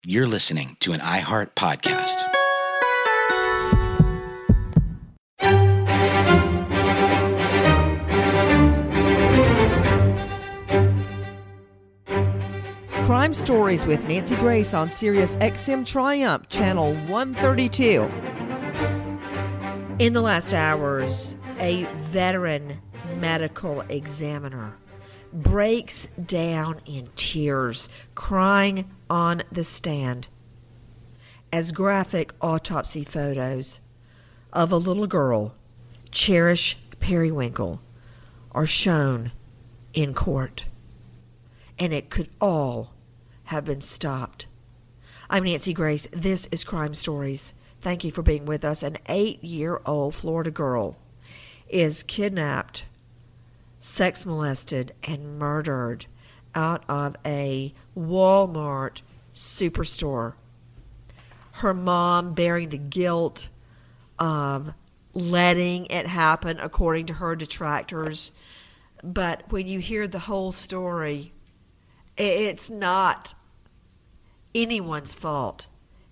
You're listening to an iHeart podcast. Crime Stories with Nancy Grace on Sirius XM Triumph, Channel 132. In the last hours, a veteran medical examiner breaks down in tears, crying on the stand as graphic autopsy photos of a little girl, Cherish Periwinkle, are shown in court. And it could all have been stopped. I'm Nancy Grace. This is Crime Stories. Thank you for being with us. An 8-year-old Florida girl is kidnapped, sex molested, and murdered out of a Walmart superstore. Her mom bearing the guilt of letting it happen, according to her detractors. But when you hear the whole story, it's not anyone's fault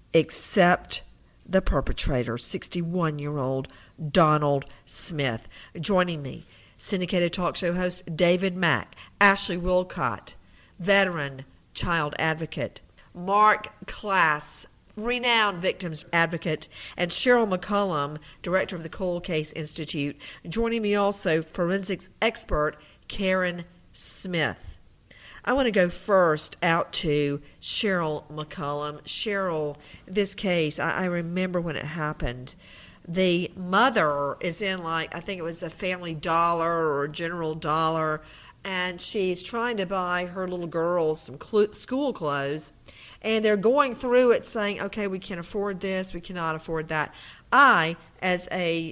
except the perpetrator, 61-year-old Donald Smith. Joining me, syndicated talk show host David Mack, Ashley Wilcott, veteran child advocate, Mark Klass, renowned victims advocate, and Cheryl McCollum, director of the Cold Case Institute. Joining me also, forensics expert Karen Smith. I want to go first out to Cheryl McCollum. Cheryl, this case, I remember when it happened. The mother is in, I think it was a Family Dollar or General Dollar, and she's trying to buy her little girl some school clothes, and they're going through it saying, okay, we can afford this, we cannot afford that. I, as a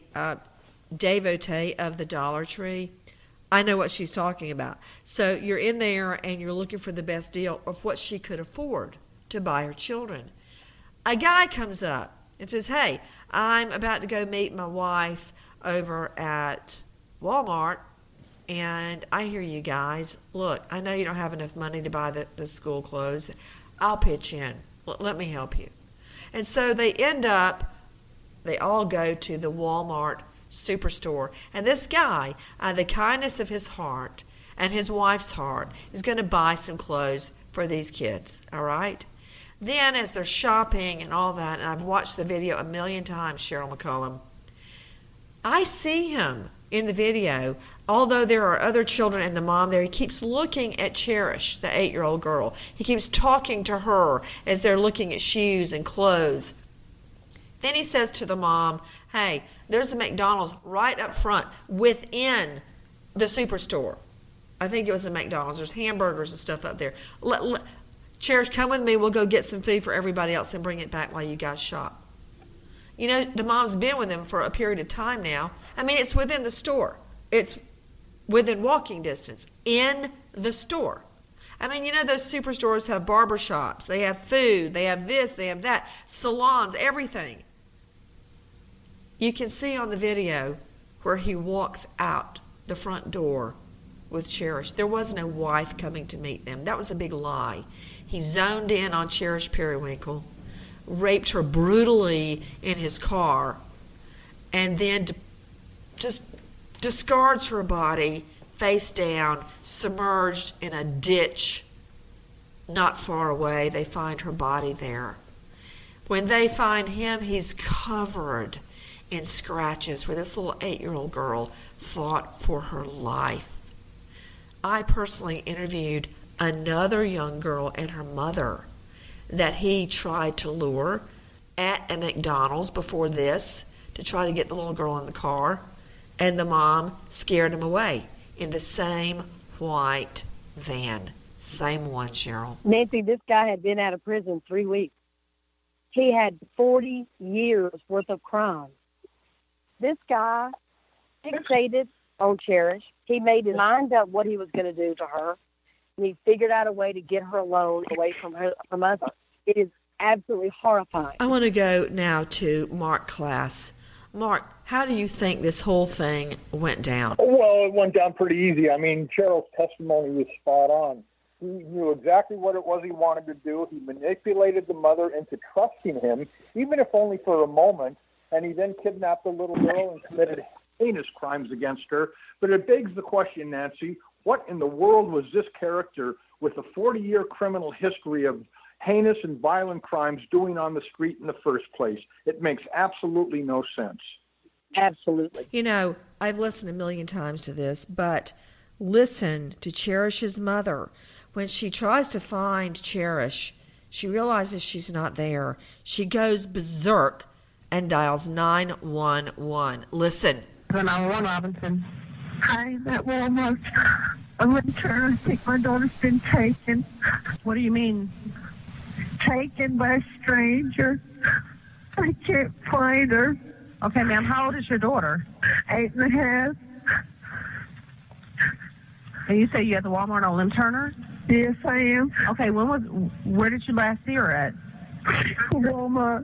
devotee of the Dollar Tree, I know what she's talking about. So you're in there and you're looking for the best deal of what she could afford to buy her children. A guy comes up and says, hey, I'm about to go meet my wife over at Walmart, and I hear you guys. Look, I know you don't have enough money to buy the school clothes. I'll pitch in. Let me help you. And so they all go to the Walmart superstore, and this guy, the kindness of his heart and his wife's heart, is going to buy some clothes for these kids. All right. Then as they're shopping and all that, and I've watched the video a million times, Cheryl McCollum, I see him in the video. Although there are other children and the mom there, he keeps looking at Cherish, the 8-year-old girl. He keeps talking to her as they're looking at shoes and clothes. Then he says to the mom, hey, there's a McDonald's right up front within the superstore. I think it was a McDonald's. There's hamburgers and stuff up there. Cherish, come with me. We'll go get some food for everybody else and bring it back while you guys shop. You know, the mom's been with them for a period of time now. I mean, it's within the store. It's within walking distance in the store. I mean, you know, those superstores have barber shops. They have food. They have this. They have that. Salons, everything. You can see on the video where he walks out the front door with Cherish. There was no wife coming to meet them. That was a big lie. He zoned in on Cherish Periwinkle, raped her brutally in his car, and then just discards her body face down, submerged in a ditch not far away. They find her body there. When they find him, he's covered in scratches where this little 8-year-old girl fought for her life. I personally interviewed another young girl and her mother that he tried to lure at a McDonald's before this to try to get the little girl in the car, and the mom scared him away in the same white van. Same one, Cheryl. Nancy, this guy had been out of prison 3 weeks. He had 40 years worth of crime. This guy fixated on Cherish. He made his mind up what he was going to do to her. And he figured out a way to get her alone away from her mother. It is absolutely horrifying. I want to go now to Mark Klass. Mark, how do you think this whole thing went down? Well, it went down pretty easy. I mean, Cheryl's testimony was spot on. He knew exactly what it was he wanted to do. He manipulated the mother into trusting him, even if only for a moment, and he then kidnapped the little girl and committed heinous crimes against her. But it begs the question, Nancy, what in the world was this character with a 40-year criminal history of heinous and violent crimes doing on the street in the first place? It makes absolutely no sense. Absolutely. You know, I've listened a million times to this, but listen to Cherish's mother. When she tries to find Cherish, she realizes she's not there. She goes berserk and dials 911. Listen. 911, Robinson. Hi, I'm at Walmart. I'm in turn. I think my daughter's been taken. What do you mean? Taken by a stranger. I can't find her. Okay, ma'am, how old is your daughter? 8.5. And you say you're at the Walmart on Lim Turner? Yes, I am. Okay, where did you last see her at? Walmart.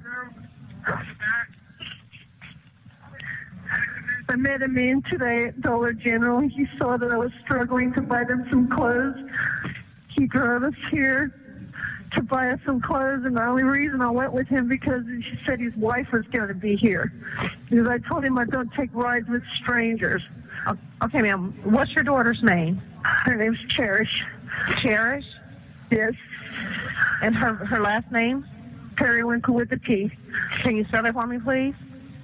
I met a man today at Dollar General. He saw that I was struggling to buy them some clothes. He drove us here to buy us some clothes, and the only reason I went with him because he said his wife was going to be here. Because I told him I don't take rides with strangers. Okay, ma'am. What's your daughter's name? Her name's Cherish. Cherish? Yes. And her last name? Periwinkle with a P. Can you spell that for me, please?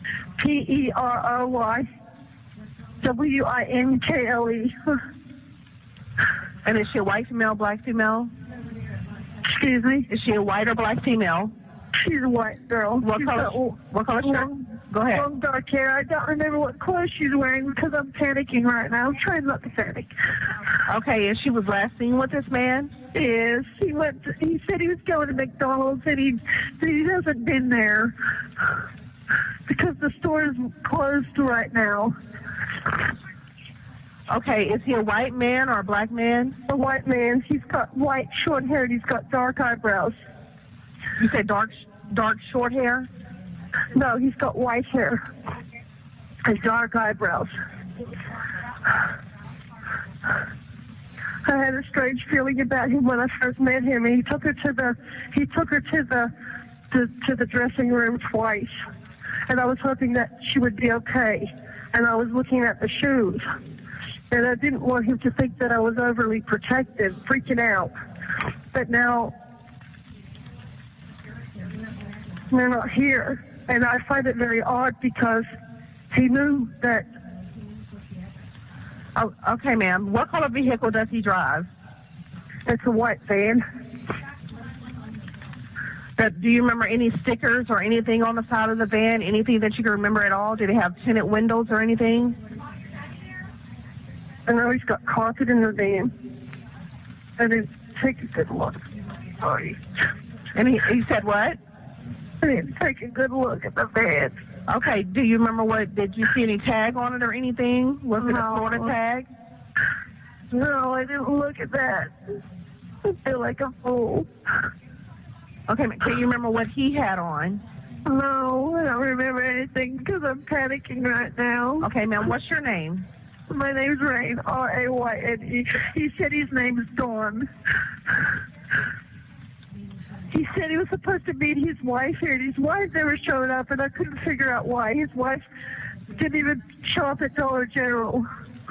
Periwinkle. And is she a white female, black female? Excuse me? Is she a white or black female? She's a white girl. What color shirt? Go ahead. Long dark hair. I don't remember what clothes she's wearing because I'm panicking right now. I'm trying not to panic. Okay, and she was last seen with this man? Yes. He said he was going to McDonald's and he hasn't been there because the store is closed right now. Okay, is he a white man or a black man? A white man. He's got white short hair and he's got dark eyebrows. You said dark short hair? No, he's got white hair and dark eyebrows. I had a strange feeling about him when I first met him. And he took her to the dressing room twice, and I was hoping that she would be okay. And I was looking at the shoes, and I didn't want him to think that I was overly protective, freaking out. But now they're not here. And I find it very odd because he knew that. Oh, okay, ma'am. What color vehicle does he drive? It's a white van. Do you remember any stickers or anything on the side of the van? Anything that you can remember at all? Did it have tinted windows or anything? I know he's got carpet in the van. I didn't take a good look. Sorry. And he said what? I didn't take a good look at the van. Okay, do you remember did you see any tag on it or anything? Was it a Florida tag? No, I didn't look at that. I feel like a fool. Okay, can you remember what he had on? No, I don't remember anything because I'm panicking right now. Okay, ma'am, what's your name? My name's Rain, R-A-Y-N-E. He said his name is Dawn. He said he was supposed to meet his wife here, and his wife never showed up, and I couldn't figure out why. His wife didn't even show up at Dollar General.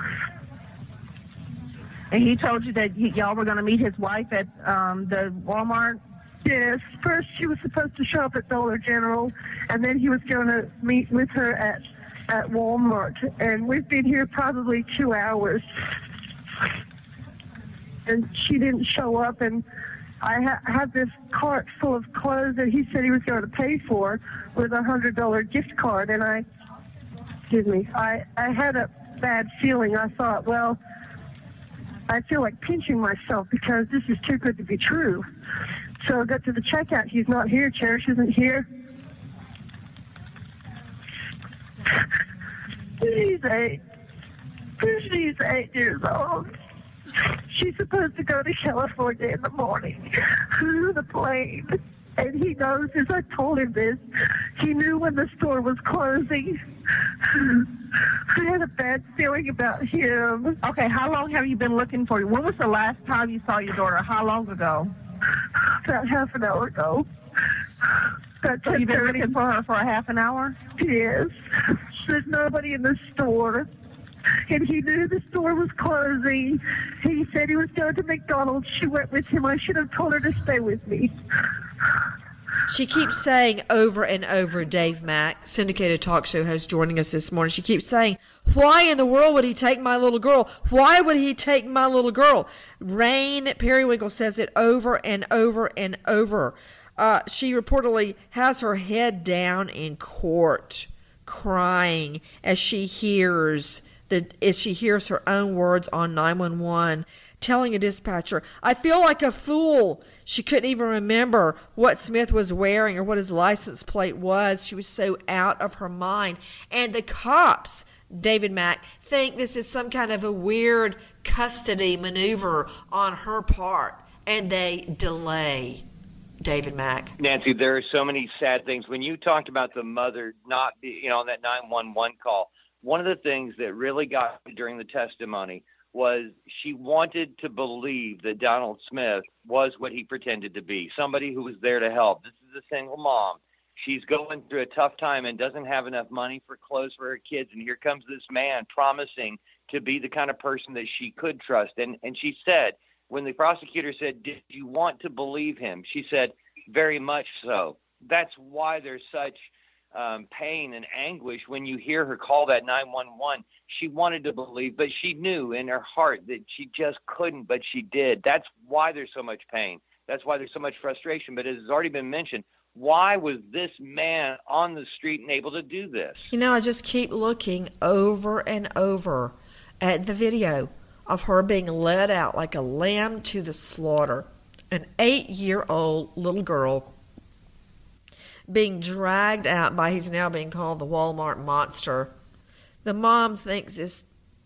And he told you that y'all were going to meet his wife at the Walmart? Yes. First, she was supposed to show up at Dollar General, and then he was going to meet with her at Walmart. And we've been here probably 2 hours. And she didn't show up, and I had this cart full of clothes that he said he was going to pay for with a $100 gift card, and I had a bad feeling. I thought, well, I feel like pinching myself because this is too good to be true. So I got to the checkout. He's not here. Cherish isn't here. She's 8 years old. She's supposed to go to California in the morning. The plane. And he knows, as I told him this, he knew when the store was closing. I had a bad feeling about him. Okay, how long have you been looking for you? When was the last time you saw your daughter? How long ago? About half an hour ago. So you've been looking for her for a half an hour? Yes. There's nobody in the store. And he knew the store was closing. He said he was going to McDonald's. She went with him. I should have told her to stay with me. She keeps saying over and over, Dave Mack, syndicated talk show host, joining us this morning. She keeps saying, why in the world would he take my little girl? Why would he take my little girl? Rain Periwinkle says it over and over and over. She reportedly has her head down in court, crying as she hears her own words on 911, telling a dispatcher, I feel like a fool. She couldn't even remember what Smith was wearing or what his license plate was. She was so out of her mind. And the cops, David Mack, think this is some kind of a weird custody maneuver on her part, and they delay. David Mack. Nancy, there are so many sad things. When you talked about the mother not be, on that 911 call, one of the things that really got me during the testimony was she wanted to believe that Donald Smith was what he pretended to be, somebody who was there to help. This is a single mom. She's going through a tough time and doesn't have enough money for clothes for her kids. And here comes this man promising to be the kind of person that she could trust. And she said, when the prosecutor said, did you want to believe him? She said, very much so. That's why there's such pain and anguish when you hear her call that 911. She wanted to believe, but she knew in her heart that she just couldn't, but she did. That's why there's so much pain. That's why there's so much frustration. But as has already been mentioned, why was this man on the street and able to do this? I just keep looking over and over at the video of her being led out like a lamb to the slaughter. An 8-year-old little girl being dragged out by, he's now being called the Walmart monster. The mom thinks this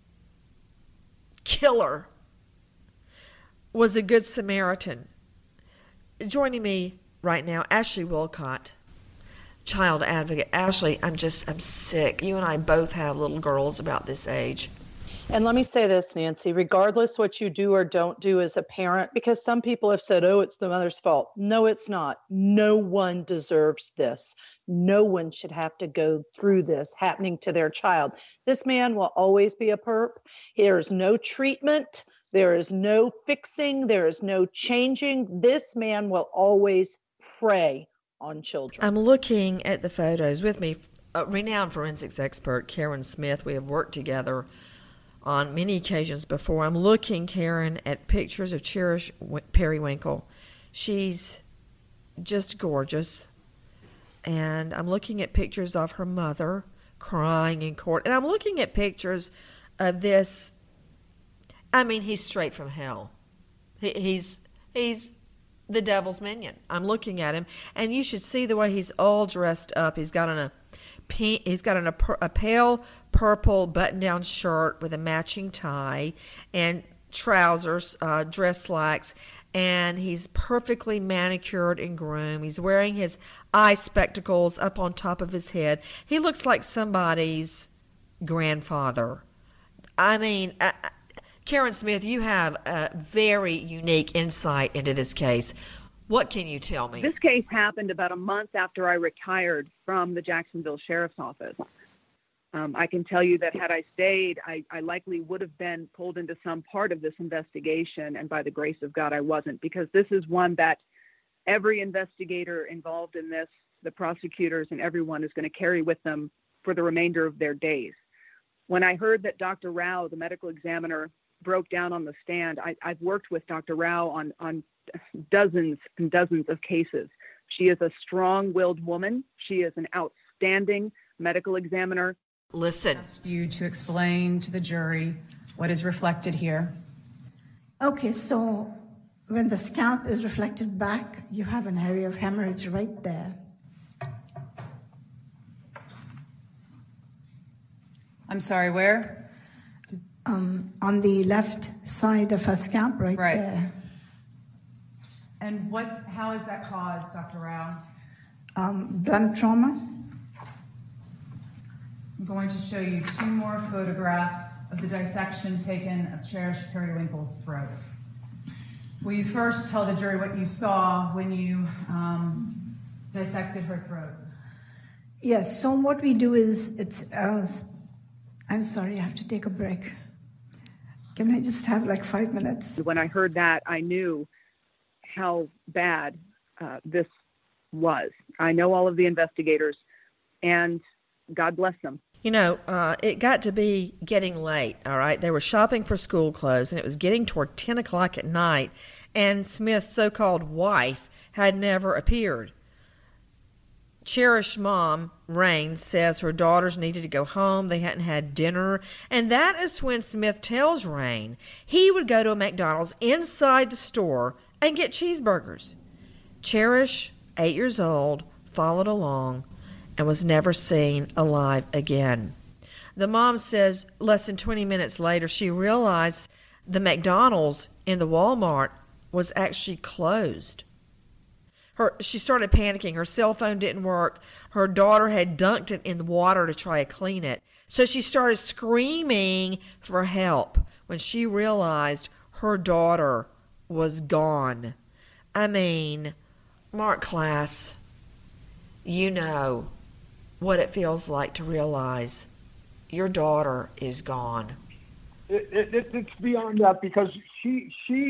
killer was a good Samaritan. Joining me right now, Ashley Wilcott, child advocate. Ashley, I'm sick. You and I both have little girls about this age. And let me say this, Nancy, regardless what you do or don't do as a parent, because some people have said, oh, it's the mother's fault. No, it's not. No one deserves this. No one should have to go through this happening to their child. This man will always be a perp. There's no treatment. There is no fixing. There is no changing. This man will always prey on children. I'm looking at the photos with me. A renowned forensics expert, Karen Smith. We have worked together on many occasions before. I'm looking, Karen, at pictures of Cherish Periwinkle. She's just gorgeous. And I'm looking at pictures of her mother crying in court. And I'm looking at pictures of this. I mean, he's straight from hell. He's the devil's minion. I'm looking at him, and you should see the way he's all dressed up. He's got a pale purple button-down shirt with a matching tie and trousers, dress slacks, and he's perfectly manicured and groomed. He's wearing his eye spectacles up on top of his head. He looks like somebody's grandfather. I mean, Karen Smith, you have a very unique insight into this case. What can you tell me? This case happened about a month after I retired from the Jacksonville Sheriff's Office. I can tell you that had I stayed, I likely would have been pulled into some part of this investigation, and by the grace of God, I wasn't, because this is one that every investigator involved in this, the prosecutors and everyone, is going to carry with them for the remainder of their days. When I heard that Dr. Rao, the medical examiner, broke down on the stand, I've worked with Dr. Rao on dozens and dozens of cases. She is a strong-willed woman. She is an outstanding medical examiner. Listen. I ask you to explain to the jury what is reflected here. Okay, so when the scalp is reflected back, you have an area of hemorrhage right there. I'm sorry, where? On the left side of her scalp right there. And how is that caused, Dr. Rao? Blunt trauma. I'm going to show you 2 more photographs of the dissection taken of Cherish Periwinkle's throat. Will you first tell the jury what you saw when you dissected her throat? Yes, so what we do is, I'm sorry, I have to take a break. Can I just have like 5 minutes? When I heard that, I knew how bad this was. I know all of the investigators, and God bless them. You know, it got to be getting late, all right? They were shopping for school clothes, and it was getting toward 10 o'clock at night, and Smith's so-called wife had never appeared. Cherish's mom, Rain, says her daughters needed to go home. They hadn't had dinner, and that is when Smith tells Rain he would go to a McDonald's inside the store and get cheeseburgers. Cherish, 8 years old, followed along and was never seen alive again. The mom says less than 20 minutes later she realized the McDonald's in the Walmart was actually closed. She started panicking. Her cell phone didn't work. Her daughter had dunked it in the water to try to clean it. So she started screaming for help when she realized her daughter was gone. I mean, Mark Klass, you know what it feels like to realize your daughter is gone. It's beyond that, because she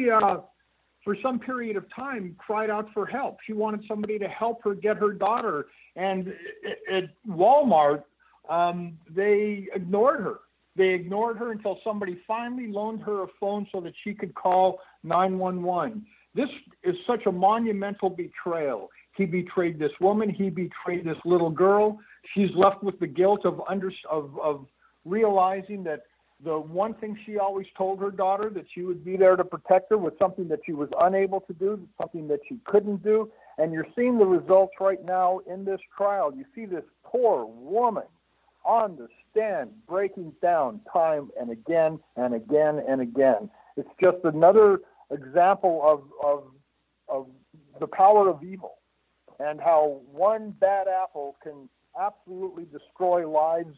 for some period of time cried out for help. She wanted somebody to help her get her daughter. And at Walmart, they ignored her. They ignored her until somebody finally loaned her a phone so that she could call 911. This is such a monumental betrayal. He betrayed this woman. He betrayed this little girl. She's left with the guilt of realizing that the one thing she always told her daughter, that she would be there to protect her, was something that she was unable to do, something that she couldn't do. And you're seeing the results right now in this trial. You see this poor woman on the stand breaking down time and again and again and again. It's just another example of the power of evil, and how one bad apple can absolutely destroy lives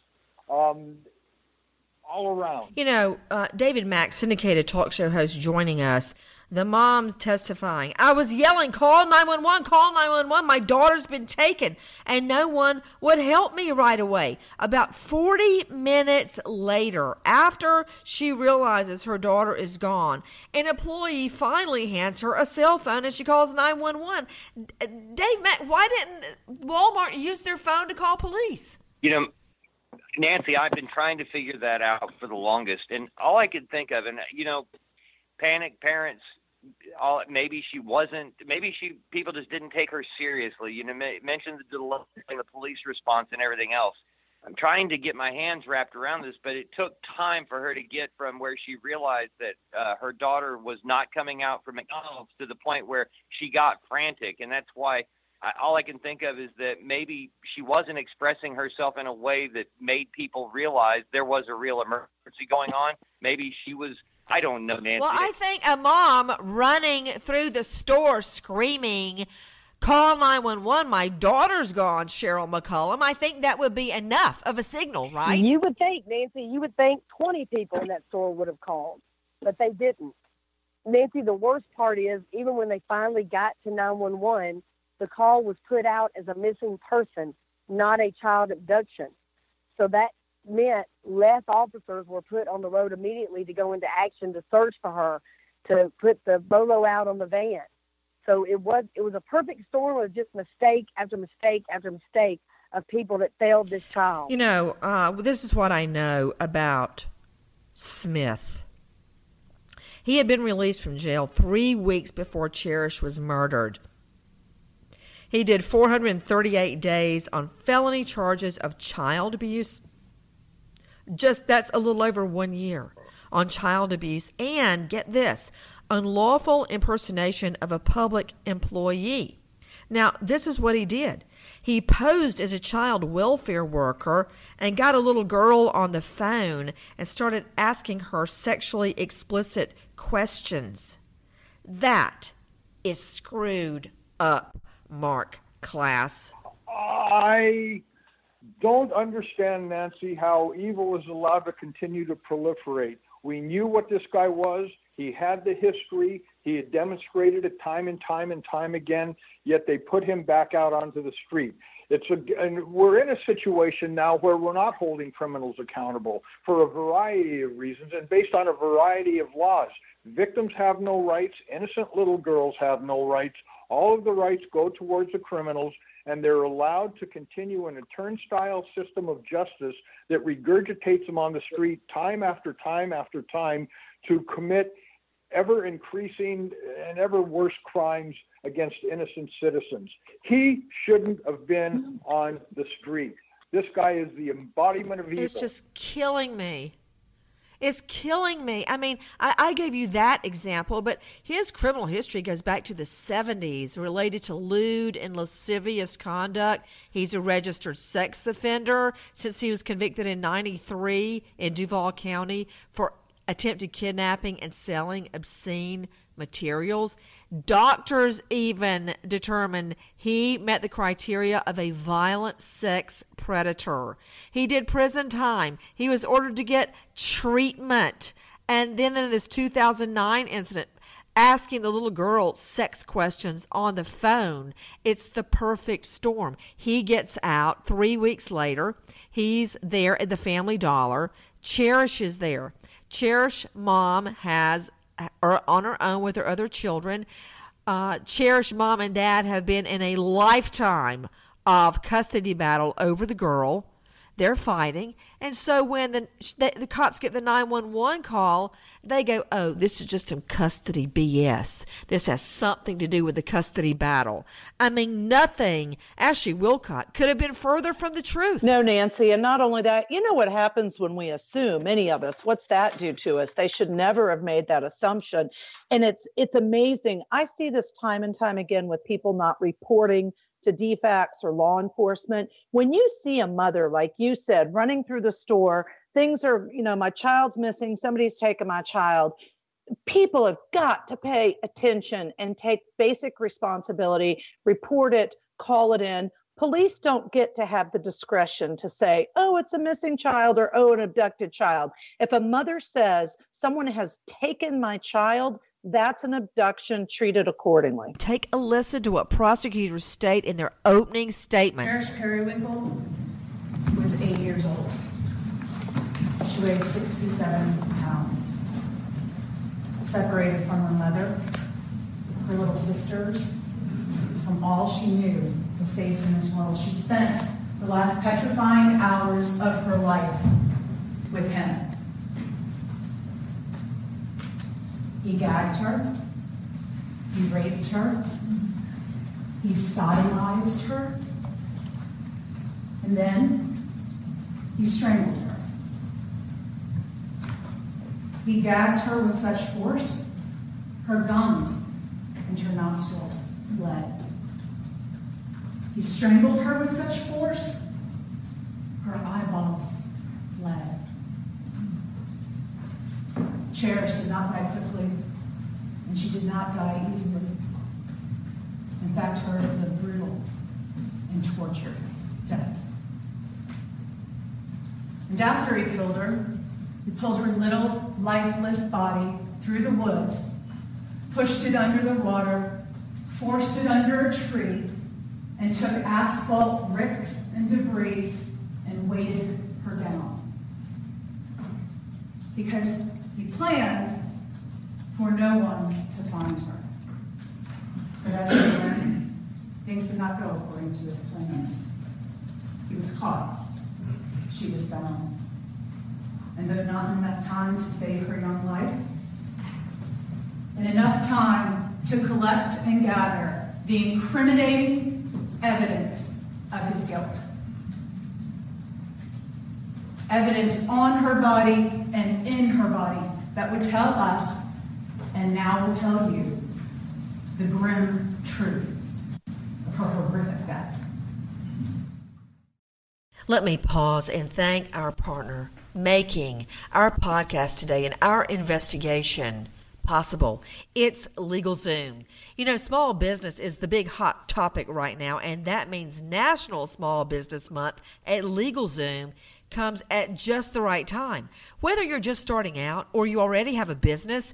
all around. You know, David Mack, syndicated talk show host, joining us. The mom's testifying. I was yelling, call 911, call 911. My daughter's been taken, and no one would help me right away. About 40 minutes later, after she realizes her daughter is gone, an employee finally hands her a cell phone, and she calls 911. Dave Mack, why didn't Walmart use their phone to call police? You know, Nancy, I've been trying to figure that out for the longest, and all I could think of, and you know, panic parents, maybe people just didn't take her seriously. You know, mentioned the delay in the police response and everything else. I'm trying to get my hands wrapped around this, but it took time for her to get from where she realized that her daughter was not coming out from McDonald's to the point where she got frantic, and that's why all I can think of is that maybe she wasn't expressing herself in a way that made people realize there was a real emergency going on. Maybe she was, I don't know, Nancy. Well, I think a mom running through the store screaming, call 911, my daughter's gone, Cheryl McCollum, I think that would be enough of a signal, right? You would think, Nancy, 20 people in that store would have called, but they didn't. Nancy, the worst part is, even when they finally got to 911, the call was put out as a missing person, not a child abduction. So that meant less officers were put on the road immediately to go into action to search for her, to put the bolo out on the van. So it was a perfect storm of just mistake after mistake after mistake of people that failed this child. You know, this is what I know about Smith. He had been released from jail 3 weeks before Cherish was murdered. He did 438 days on felony charges of child abuse. That's a little over 1 year on child abuse. And get this, unlawful impersonation of a public employee. Now, this is what he did. He posed as a child welfare worker and got a little girl on the phone and started asking her sexually explicit questions. That is screwed up, Mark Klass. I don't understand, Nancy, how evil is allowed to continue to proliferate. We knew what this guy was. He had the history. He had demonstrated it time and time again, yet they put him back out onto the street. And we're in a situation now where we're not holding criminals accountable for a variety of reasons and based on a variety of laws. Victims have no rights. Innocent little girls have no rights. All of the rights go towards the criminals, and they're allowed to continue in a turnstile system of justice that regurgitates them on the street time after time after time to commit ever increasing and ever worse crimes against innocent citizens. He shouldn't have been on the street. This guy is the embodiment of evil. It's just killing me. It's killing me. I mean, I gave you that example, but his criminal history goes back to the 70s related to lewd and lascivious conduct. He's a registered sex offender since he was convicted in 93 in Duval County for attempted kidnapping and selling obscene materials. Doctors even determined he met the criteria of a violent sex predator. He did prison time. He was ordered to get treatment. And then in this 2009 incident, asking the little girl sex questions on the phone, it's the perfect storm. He gets out 3 weeks later. He's there at the Family Dollar. Cherish is there. Cherish mom has on her own with her other children. Cherish mom and dad have been in a lifetime of custody battle over the girl. They're fighting. And so when the cops get the 911 call, they go, oh, this is just some custody BS. This has something to do with the custody battle. I mean, nothing, Ashley Wilcott, could have been further from the truth. No, Nancy, and not only that, you know what happens when we assume, any of us, what's that do to us? They should never have made that assumption. And it's amazing. I see this time and time again with people not reporting to DFACS or law enforcement. When you see a mother, like you said, running through the store, things are, my child's missing, somebody's taken my child. People have got to pay attention and take basic responsibility, report it, call it in. Police don't get to have the discretion to say, oh, it's a missing child or, oh, an abducted child. If a mother says someone has taken my child, that's an abduction, treated accordingly. Take a listen to what prosecutors state in their opening statement. Cherish Periwinkle was 8 years old. She weighed 67 pounds. Separated from her mother, her little sisters, from all she knew was safe in this world. She spent the last petrifying hours of her life with him. He gagged her, he raped her, he sodomized her, and then he strangled her. He gagged her with such force, her gums and her nostrils bled. He strangled her with such force, her eyeballs bled. Cherish did not die quickly, and she did not die easily. In fact, hers was a brutal and tortured death. And after he killed her, he pulled her little, lifeless body through the woods, pushed it under the water, forced it under a tree, and took asphalt, bricks, and debris and weighted her down. Because he planned for no one to find her. But as we learned, things did not go according to his plans. He was caught. She was found. And though not enough time to save her young life, and enough time to collect and gather the incriminating evidence of his guilt. Evidence on her body and in her body that would tell us, and now will tell you, the grim truth of her horrific death. Let me pause and thank our partner making our podcast today and our investigation possible. It's LegalZoom. You know, small business is the big hot topic right now, and that means National Small Business Month at LegalZoom comes at just the right time. Whether you're just starting out or you already have a business,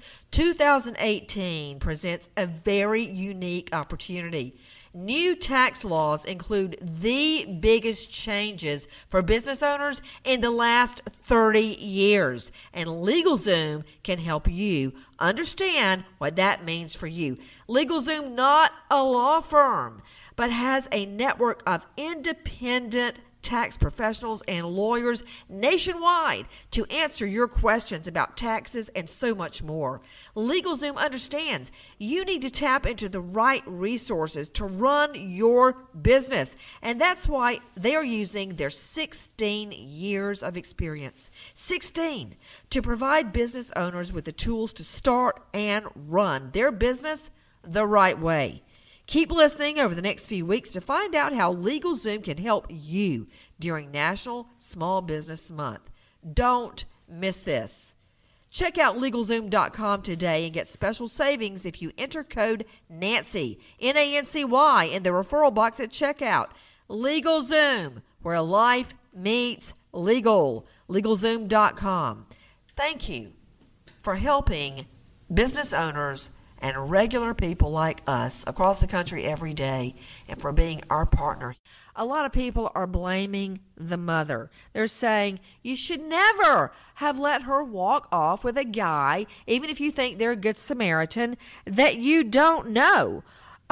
2018 presents a very unique opportunity. New tax laws include the biggest changes for business owners in the last 30 years, and LegalZoom can help you understand what that means for you. LegalZoom, not a law firm, but has a network of independent tax professionals and lawyers nationwide to answer your questions about taxes and so much more. LegalZoom understands you need to tap into the right resources to run your business, and that's why they're using their 16 years of experience, 16, to provide business owners with the tools to start and run their business the right way. Keep listening over the next few weeks to find out how LegalZoom can help you during National Small Business Month. Don't miss this. Check out LegalZoom.com today and get special savings if you enter code Nancy, N-A-N-C-Y, in the referral box at checkout. LegalZoom, where life meets legal. LegalZoom.com. Thank you for helping business owners and regular people like us across the country every day, and for being our partner. A lot of people are blaming the mother. They're saying you should never have let her walk off with a guy, even if you think they're a good Samaritan, that you don't know.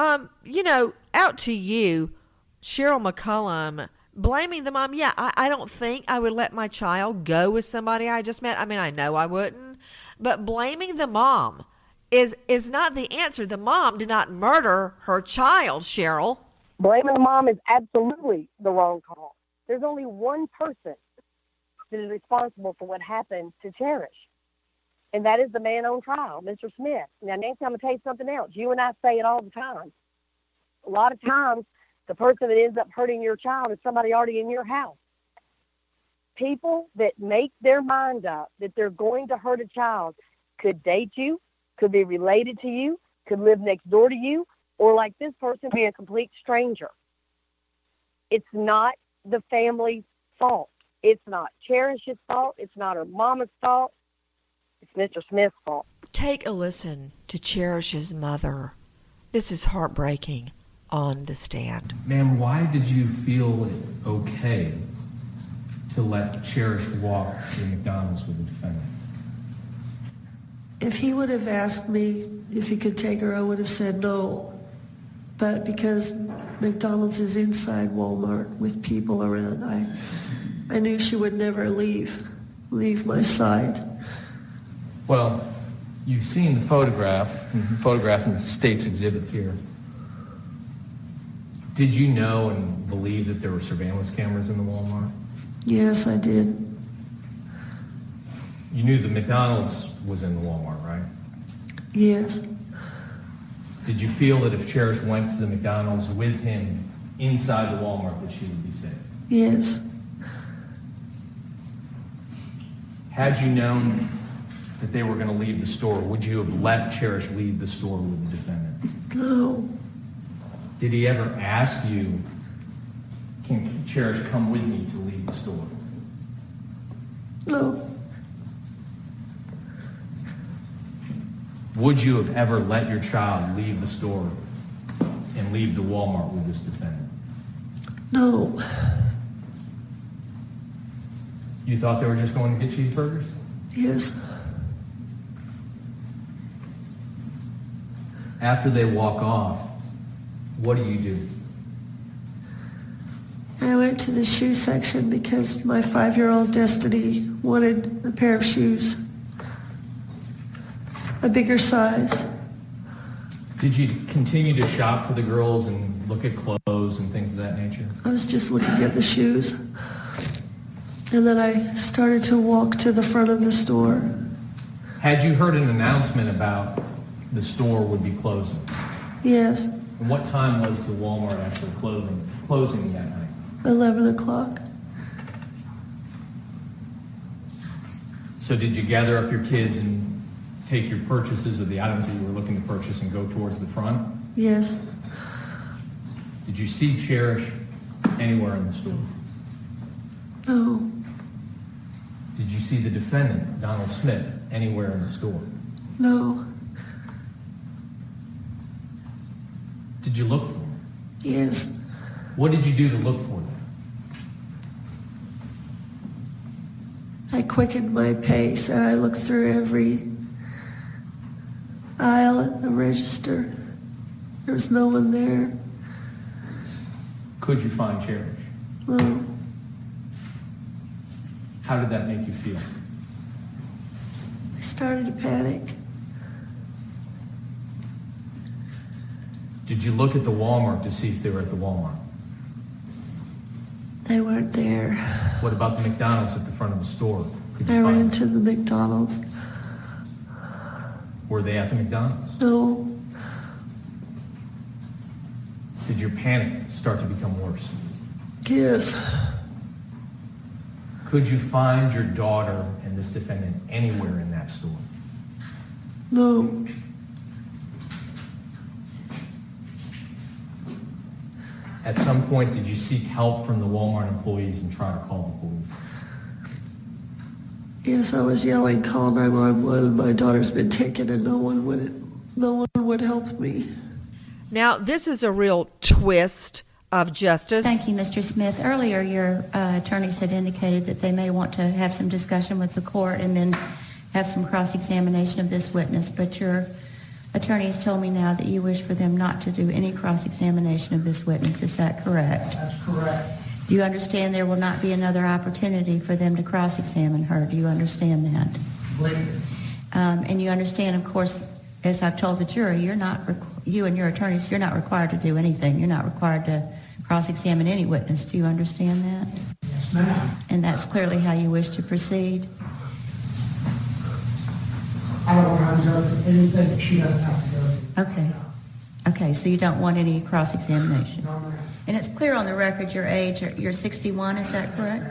Out to you, Cheryl McCullum, blaming the mom. Yeah, I don't think I would let my child go with somebody I just met. I mean, I know I wouldn't. But blaming the mom is not the answer. The mom did not murder her child, Cheryl. Blaming the mom is absolutely the wrong call. There's only one person that is responsible for what happened to Cherish, and that is the man on trial, Mr. Smith. Now, Nancy, I'm going to tell you something else. You and I say it all the time. A lot of times, the person that ends up hurting your child is somebody already in your house. People that make their mind up that they're going to hurt a child could date you, could be related to you, could live next door to you, or like this person, be a complete stranger. It's not the family's fault. It's not Cherish's fault. It's not her mama's fault. It's Mr. Smith's fault. Take a listen to Cherish's mother. This is heartbreaking on the stand. Ma'am, why did you feel it okay to let Cherish walk to McDonald's with the defendant? If he would have asked me if he could take her, I would have said no. But because McDonald's is inside Walmart with people around, I knew she would never leave my side. Well, you've seen the photograph in the state's exhibit here. Did you know and believe that there were surveillance cameras in the Walmart? Yes, I did. You knew the McDonald's was in the Walmart, right? Yes. Did you feel that if Cherish went to the McDonald's with him inside the Walmart that she would be safe? Yes. Had you known that they were going to leave the store, would you have let Cherish leave the store with the defendant? No. Did he ever ask you, can Cherish come with me to leave the store? No. Would you have ever let your child leave the store and leave the Walmart with this defendant? No. You thought they were just going to get cheeseburgers? Yes. After they walk off, what do you do? I went to the shoe section because my 5-year-old Destiny wanted a pair of shoes, a bigger size. Did you continue to shop for the girls and look at clothes and things of that nature? I was just looking at the shoes. And then I started to walk to the front of the store. Had you heard an announcement about the store would be closing? Yes. And what time was the Walmart actually closing that night? 11 o'clock. So did you gather up your kids and take your purchases or the items that you were looking to purchase and go towards the front? Yes. Did you see Cherish anywhere in the store? No. Did you see the defendant, Donald Smith, anywhere in the store? No. Did you look for him? Yes. What did you do to look for them? I quickened my pace and I looked through every aisle at the register. There was no one there. Could you find Cherish? No. How did that make you feel? I started to panic. Did you look at the Walmart to see if they were at the Walmart? They weren't there. What about the McDonald's at the front of the store? I ran to the McDonald's. Were they at the McDonald's? No. Did your panic start to become worse? Yes. Could you find your daughter and this defendant anywhere in that store? No. At some point, did you seek help from the Walmart employees and try to call the police? Yes, I was yelling, call 911. My daughter's been taken and no one would help me. Now, this is a real twist of justice. Thank you, Mr. Smith. Earlier, your attorneys had indicated that they may want to have some discussion with the court and then have some cross-examination of this witness, but your attorneys told me now that you wish for them not to do any cross-examination of this witness. Is that correct? That's correct. Do you understand there will not be another opportunity for them to cross-examine her? Do you understand that? Completely. And you understand, of course, as I've told the jury, you and your attorneys, you're not required to do anything. You're not required to cross-examine any witness. Do you understand that? Yes, ma'am. And that's clearly how you wish to proceed? I don't want to go through anything that she doesn't have to go through. Okay. Okay, so you don't want any cross-examination? No, ma'am. And it's clear on the record your age, you're 61, is that correct?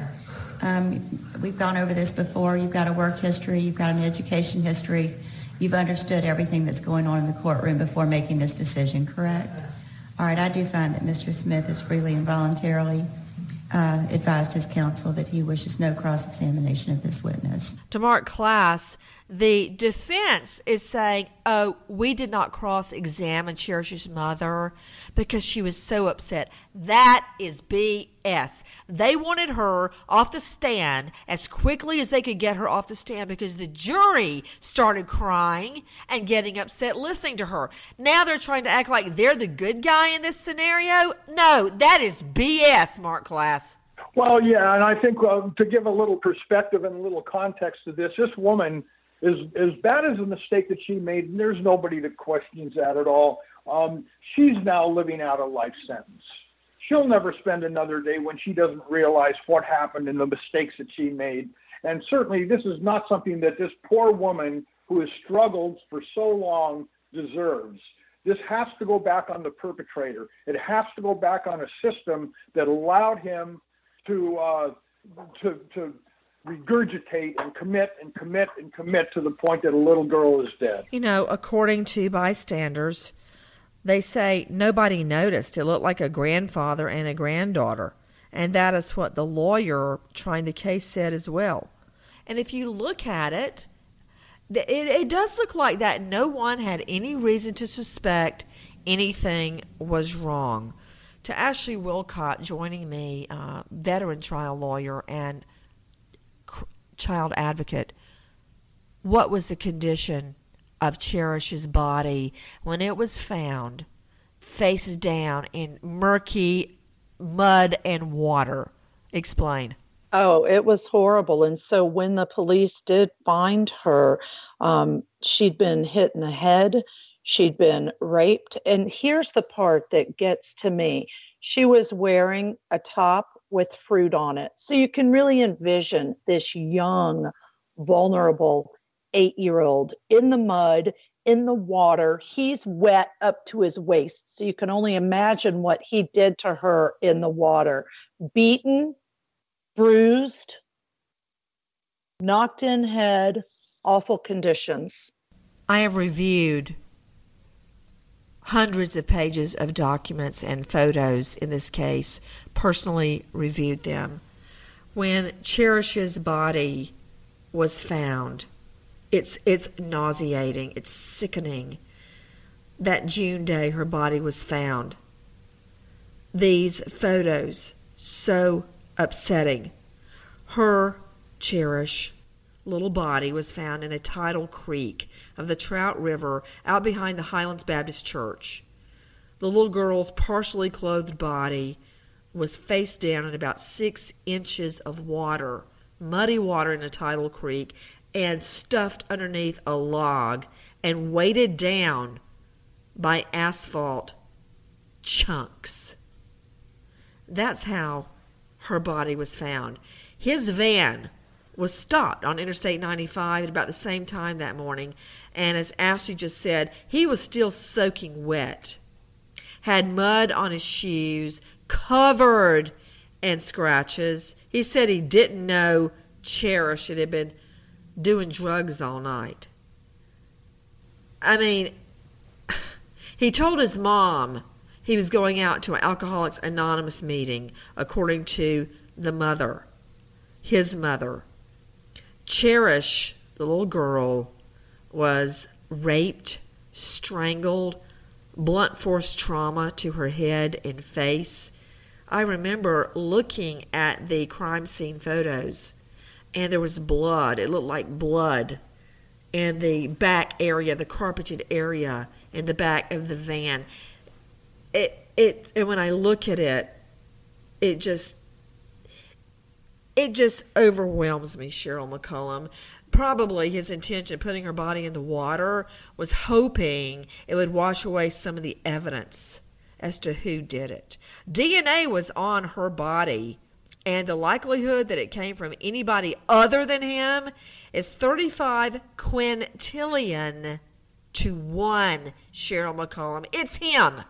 We've gone over this before. You've got a work history, you've got an education history. You've understood everything that's going on in the courtroom before making this decision, correct? All right, I do find that Mr. Smith has freely and voluntarily advised his counsel that he wishes no cross-examination of this witness. To Mark Klass, the defense is saying, oh, we did not cross-examine Cherish's mother because she was so upset. That is BS. They wanted her off the stand as quickly as they could get her off the stand because the jury started crying and getting upset listening to her. Now they're trying to act like they're the good guy in this scenario. No, that is BS, Mark Klass. Well, yeah, and I think to give a little perspective and a little context to this woman is as bad as the mistake that she made, and there's nobody that questions that at all. She's now living out a life sentence. She'll never spend another day when she doesn't realize what happened and the mistakes that she made. And certainly this is not something that this poor woman who has struggled for so long deserves. This has to go back on the perpetrator. It has to go back on a system that allowed him to regurgitate and commit to the point that a little girl is dead. You know, according to bystanders, they say nobody noticed. It looked like a grandfather and a granddaughter. And that is what the lawyer trying the case said as well. And if you look at it, it does look like that no one had any reason to suspect anything was wrong. To Ashley Wilcott joining me, veteran trial lawyer and child advocate, what was the condition of Cherish's body when it was found face down in murky mud and water? Explain. Oh, it was horrible. And so when the police did find her, she'd been hit in the head. She'd been raped. And here's the part that gets to me. She was wearing a top with fruit on it. So you can really envision this young, vulnerable 8-year-old in the mud, in the water. He's wet up to his waist. So you can only imagine what he did to her in the water. Beaten, bruised, knocked in head, awful conditions. I have reviewed hundreds of pages of documents and photos in this case, personally reviewed them. When Cherish's body was found, it's nauseating, it's sickening. That June day her body was found. These photos, so upsetting. Her, Cherish, little body was found in a tidal creek of the Trout River out behind the Highlands Baptist Church. The little girl's partially clothed body was face down in about 6 inches of water, muddy water in a tidal creek, and stuffed underneath a log and weighted down by asphalt chunks. That's how her body was found. His van was stopped on Interstate 95 at about the same time that morning, and as Ashley just said, he was still soaking wet, had mud on his shoes, covered in scratches. He said he didn't know Cherish had been doing drugs all night. I mean, he told his mom he was going out to an Alcoholics Anonymous meeting, according to the mother, his mother. Cherish, the little girl, was raped, strangled, blunt force trauma to her head and face. I remember looking at the crime scene photos, and there was blood. It looked like blood in the back area, the carpeted area in the back of the van. And when I look at it, it just overwhelms me, Cheryl McCollum. Probably his intention, putting her body in the water, was hoping it would wash away some of the evidence as to who did it. DNA was on her body, and the likelihood that it came from anybody other than him is 35 quintillion to 1, Cheryl McCollum. It's him.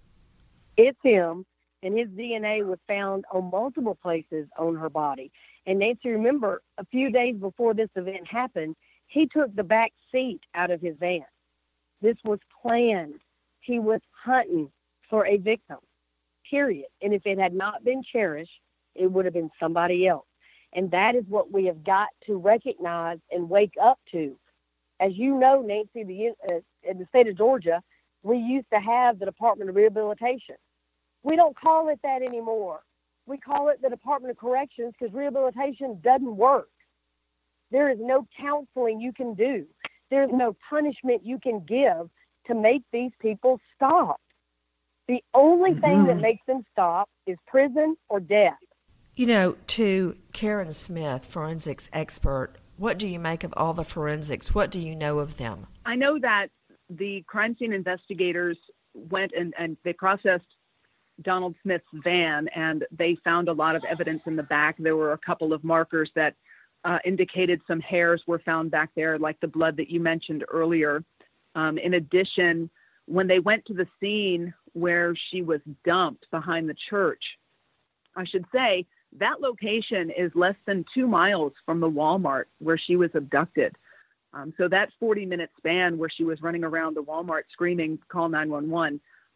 It's him, and his DNA was found on multiple places on her body. And Nancy, remember, a few days before this event happened, he took the back seat out of his van. This was planned. He was hunting for a victim, period. And if it had not been Cherish, it would have been somebody else. And that is what we have got to recognize and wake up to. As you know, Nancy, in the state of Georgia, we used to have the Department of Rehabilitation. We don't call it that anymore. We call it the Department of Corrections because rehabilitation doesn't work. There is no counseling you can do. There's no punishment you can give to make these people stop. The only thing that makes them stop is prison or death. You know, to Karen Smith, forensics expert, what do you make of all the forensics? What do you know of them? I know that the crime scene investigators went and they processed Donald Smith's van, and they found a lot of evidence in the back. There were a couple of markers that indicated some hairs were found back there, like the blood that you mentioned earlier. In addition, when they went to the scene where she was dumped behind the church, I should say that location is less than 2 miles from the Walmart where she was abducted. So that 40-minute span where she was running around the Walmart screaming, call 911,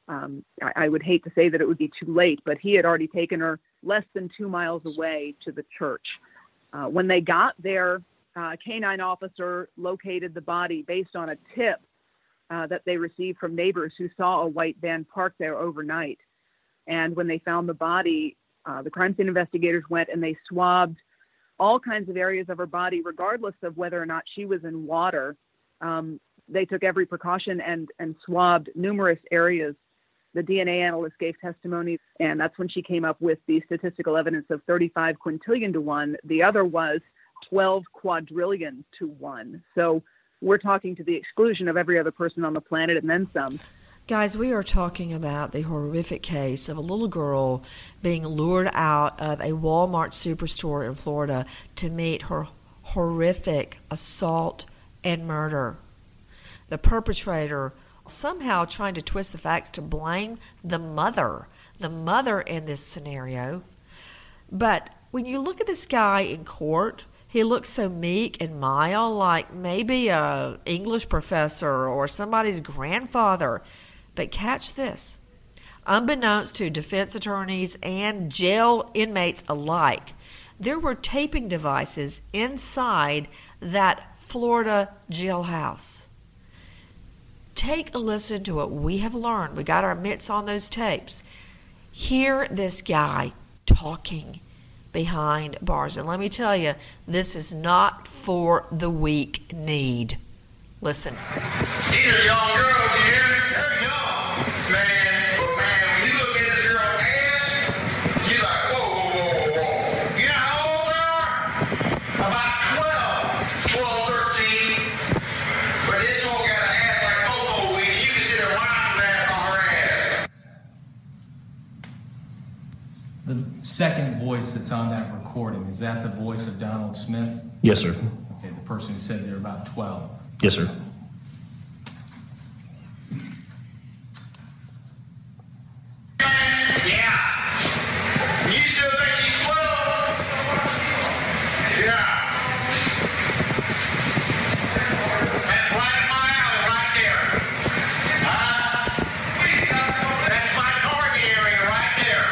I would hate to say that it would be too late, but he had already taken her less than 2 miles away to the church. When they got there, a canine officer located the body based on a tip that they received from neighbors who saw a white van parked there overnight. And when they found the body, the crime scene investigators went and they swabbed all kinds of areas of her body, regardless of whether or not she was in water. They took every precaution and swabbed numerous areas. The DNA analyst gave testimony, and that's when she came up with the statistical evidence of 35 quintillion to 1. The other was 12 quadrillion to 1. So we're talking to the exclusion of every other person on the planet and then some. Guys, we are talking about the horrific case of a little girl being lured out of a Walmart superstore in Florida to meet her horrific assault and murder. The perpetrator somehow trying to twist the facts to blame the mother in this scenario. But when you look at this guy in court, He looked so meek and mild, like maybe a English professor or somebody's grandfather. But catch this. Unbeknownst to defense attorneys and jail inmates alike, there were taping devices inside that Florida jailhouse. Take a listen to what we have learned. We got our mitts on those tapes. Hear this guy talking behind bars. And let me tell you, this is not for the weak-kneed. Listen. These are young girls here. They're young, man. But man, when you look at this girl's ass, you're like, whoa, whoa, whoa, whoa, whoa. You know how old they are? About 12, 13. But this one got an ass like cocoa weed. You can sit a wine glass on her ass. The second voice that's on that recording, is that the voice of Donald Smith? Yes, sir. Okay, the person who said they're about 12. Yes, sir. Yeah. You still think she's 12? Yeah. That's right in my alley, right there. That's my target area right there.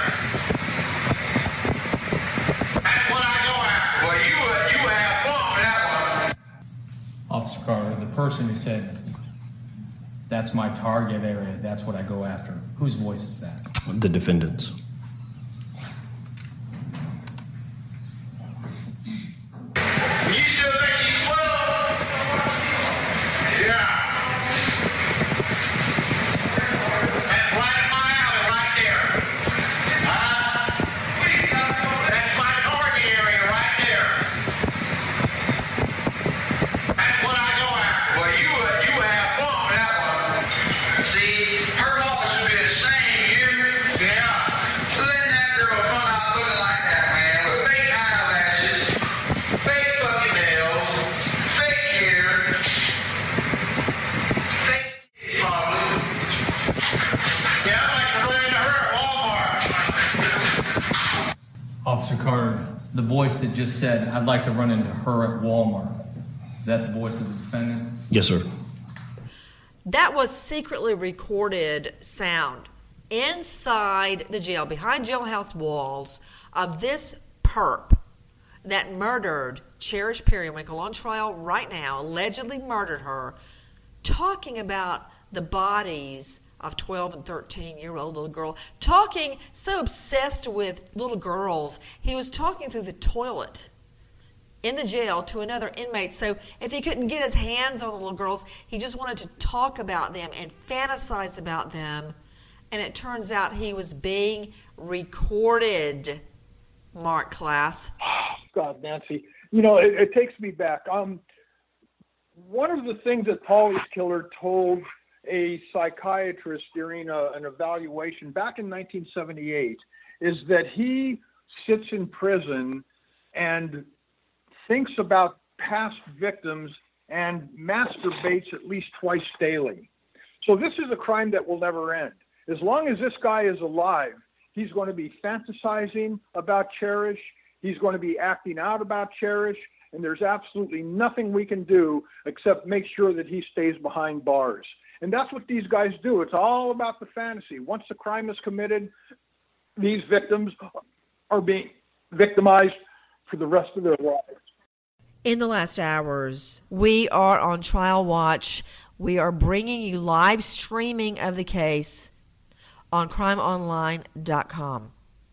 That's what I go after. Well, you have fun with that one. Officer Carter, the person who said, that's my target area, that's what I go after, whose voice is that? The defendants. You still think she's 12? Yeah. That's right in my alley, right there. That's my target area right there. That's what I go after. Well, you have fun with that one. See, her office would be the same here. Yeah. Letting that girl run out looking like that, man, with fake eyelashes, fake fucking nails, fake hair, fake probably. Yeah, I'd like to run into her at Walmart. Officer Carter, the voice that just said, I'd like to run into her at Walmart, is that the voice of the defendant? Yes, sir. That was secretly recorded sound inside the jail, behind jailhouse walls, of this perp that murdered Cherish Periwinkle on trial right now, allegedly murdered her, talking about the bodies of 12 and 13-year-old little girl, talking so obsessed with little girls, he was talking through the toilet in the jail to another inmate. So if he couldn't get his hands on the little girls, he just wanted to talk about them and fantasize about them. And it turns out he was being recorded, Mark Class. God, Nancy. You know, it takes me back. One of the things that Paulie's killer told a psychiatrist during an evaluation back in 1978 is that he sits in prison and thinks about past victims and masturbates at least twice daily. So this is a crime that will never end. As long as this guy is alive, he's going to be fantasizing about Cherish. He's going to be acting out about Cherish. And there's absolutely nothing we can do except make sure that he stays behind bars. And that's what these guys do. It's all about the fantasy. Once the crime is committed, these victims are being victimized for the rest of their lives. In the last hours, we are on Trial Watch. We are bringing you live streaming of the case on crimeonline.com.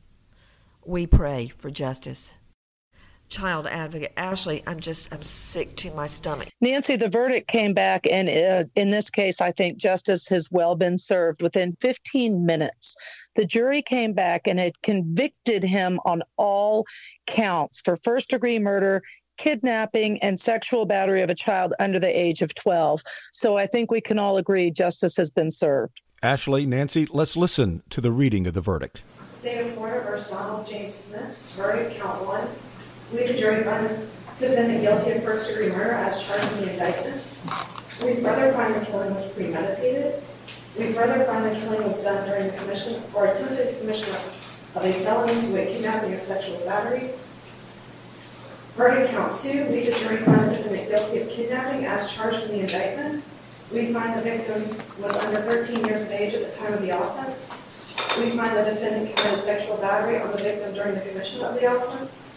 We pray for justice. Child advocate Ashley, I'm sick to my stomach. Nancy, the verdict came back, and in this case, I think justice has well been served within 15 minutes. The jury came back and had convicted him on all counts for first-degree murder, kidnapping, and sexual battery of a child under the age of 12. So I think we can all agree justice has been served. Ashley, Nancy, let's listen to the reading of the verdict. State of Florida versus Donald James Smith. Verdict, count 1. We, the jury, find the defendant guilty of first-degree murder as charged in the indictment. We further find the killing was premeditated. We further find the killing was done during the commission or attempted commission of a felony to a kidnapping and sexual battery. Verdict count 2, we, the jury, find the defendant guilty of kidnapping as charged in the indictment. We find the victim was under 13 years of age at the time of the offense. We find the defendant committed sexual battery on the victim during the commission of the offense.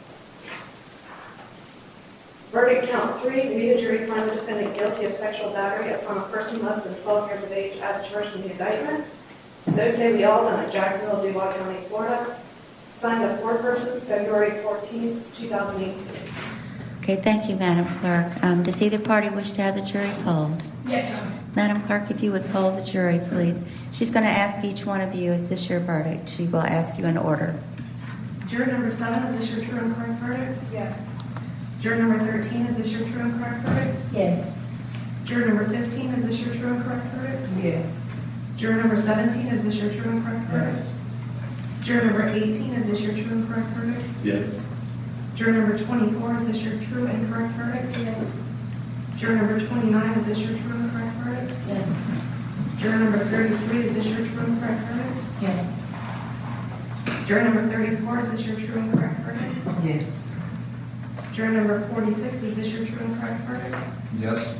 Verdict count 3, we, the jury, find the defendant guilty of sexual battery upon a person less than 12 years of age as charged in the indictment. So say we all, done at Jacksonville, Duval County, Florida. Signed the foreperson, February 14, 2018. Okay, thank you, Madam Clerk. Does either party wish to have the jury polled? Yes, ma'am. Madam Clerk, if you would poll the jury, please. She's going to ask each one of you, is this your verdict? She will ask you in order. Juror number 7, is this your true and correct verdict? Yes. Juror number 13, is this your true and correct verdict? Yes. Juror number 15, is this your true and correct verdict? Yes. Juror number 17, is this your true and correct verdict? Yes. Juror number 18, is this your true and correct verdict? Yes. Juror number 24, is this your true and correct verdict? Yes. Juror number 29, is this your true and correct verdict? Yes. Juror number 33, is this your true and correct verdict? Yes. Juror number 34, is this your true and correct verdict? Yes. Juror number 46, is this your true and correct verdict? Yes.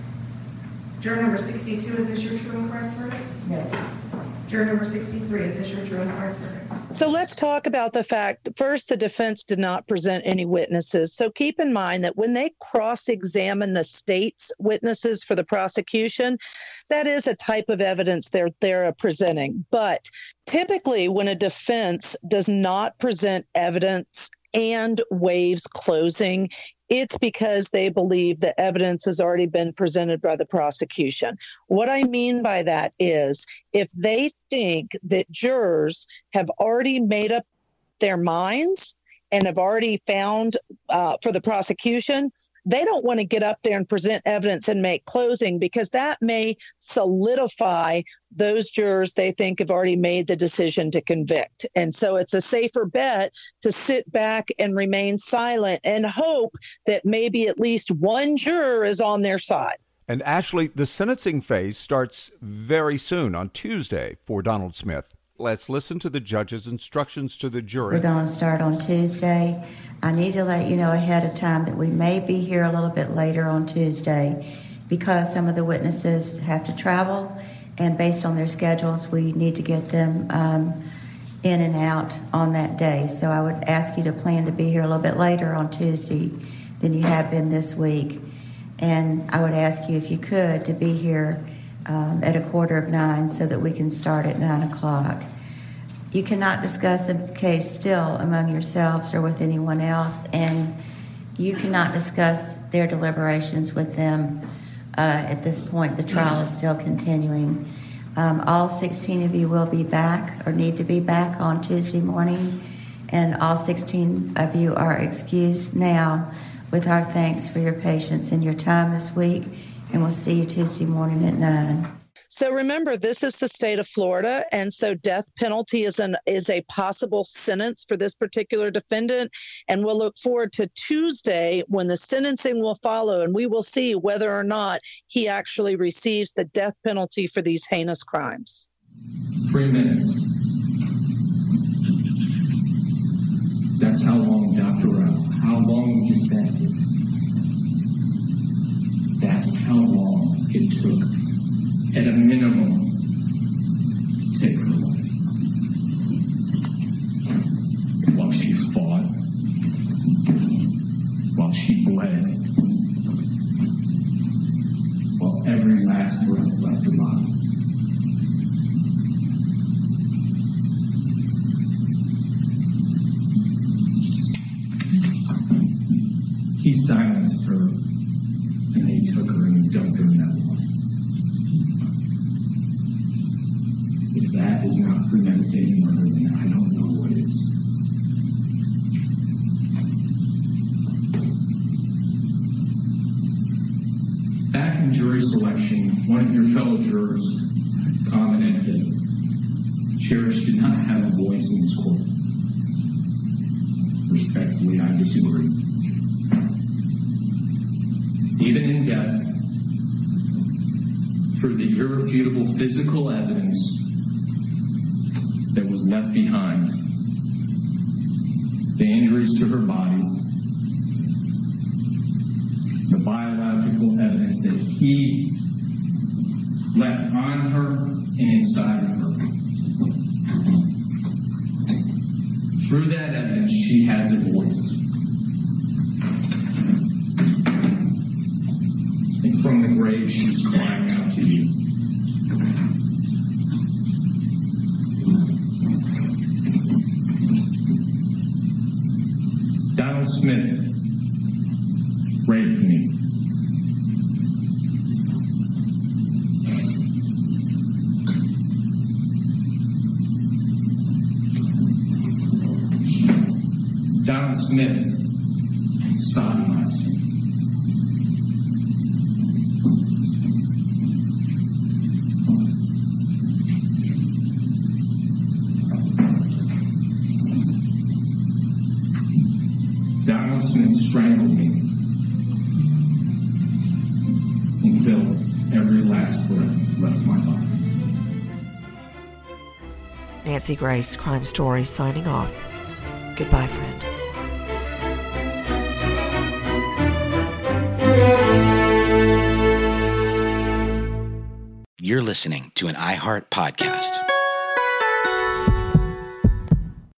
Juror number 62, is this your true and correct verdict? Yes. Juror number 63, is this your true and correct verdict? So let's talk about the fact, first, the defense did not present any witnesses. So keep in mind that when they cross-examine the state's witnesses for the prosecution, that is a type of evidence they're presenting. But typically, when a defense does not present evidence and waives closing, it's because they believe the evidence has already been presented by the prosecution. What I mean by that is if they think that jurors have already made up their minds and have already found for the prosecution, they don't want to get up there and present evidence and make closing because that may solidify those jurors they think have already made the decision to convict. And so it's a safer bet to sit back and remain silent and hope that maybe at least one juror is on their side. And Ashley, the sentencing phase starts very soon on Tuesday for Donald Smith. Let's listen to the judge's instructions to the jury. We're going to start on Tuesday. I need to let you know ahead of time that we may be here a little bit later on Tuesday because some of the witnesses have to travel, and based on their schedules, we need to get them in and out on that day. So I would ask you to plan to be here a little bit later on Tuesday than you have been this week. And I would ask you, if you could, to be here at 8:45 so that we can start at 9 o'clock. You cannot discuss a case still among yourselves or with anyone else, and you cannot discuss their deliberations with them at this point. The trial is still continuing. All 16 of you will be back or need to be back on Tuesday morning, and all 16 of you are excused now with our thanks for your patience and your time this week. And we'll see you Tuesday morning at 9. So remember, this is the state of Florida, and so death penalty is a possible sentence for this particular defendant. And we'll look forward to Tuesday when the sentencing will follow, and we will see whether or not he actually receives the death penalty for these heinous crimes. 3 minutes. That's how long, Dr. Rao, how long you sat here. That's how long it took, at a minimum, to take her life. While she fought, while she bled, while every last breath left her body. He silenced her. And they took her and dumped her in that water. If that is not premeditated murder, then I don't know what is. Back in jury selection, one of your fellow jurors commented that Cherish did not have a voice in this court. Respectfully, I disagree. Even in death, through the irrefutable physical evidence that was left behind, the injuries to her body, biological evidence that he left on her and inside of her. Through that evidence, she has a voice. And from the grave, she's crying out to you. Donald Smith raped me. Donald Smith sodomized me. Donald Smith strangled me until every last breath left my body. Nancy Grace, Crime Stories, signing off. Goodbye, friend. You're listening to an iHeart podcast.